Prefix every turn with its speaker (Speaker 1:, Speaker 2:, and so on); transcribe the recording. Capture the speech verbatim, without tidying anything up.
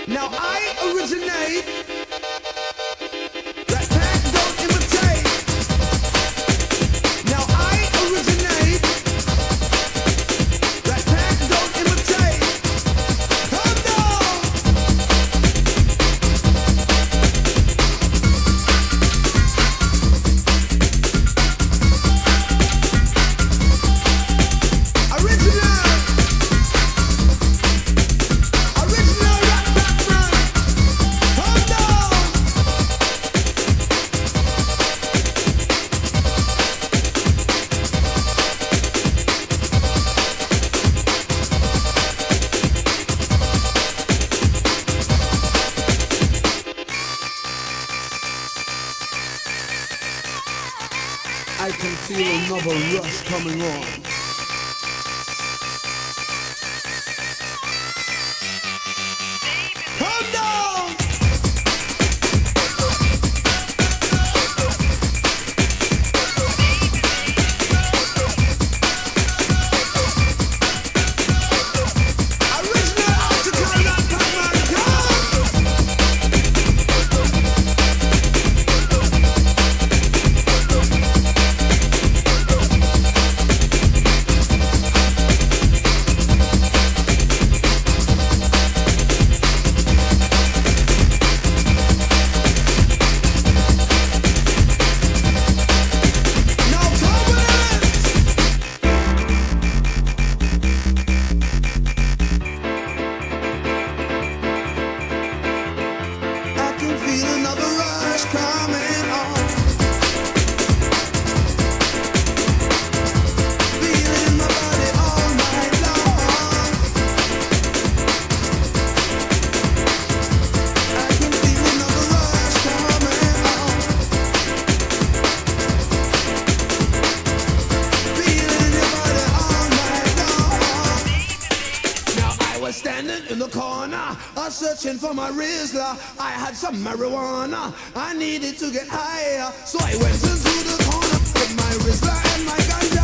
Speaker 1: Now I originate. That pack don't imitate. Now I originate. That pack don't imitate. Come down. Original. Original rap background. Come down. I can feel another rush coming on. Come down! Original African rap background. Now come with it! I can feel another rush coming on. Feeling my body all night long. I can feel another rush coming on. Feeling your body all night long. Now I was standing in the corner, uh, searching for my Rizla. I had some marijuana, I needed to get higher, so I went into the corner with my Rizla and my gun.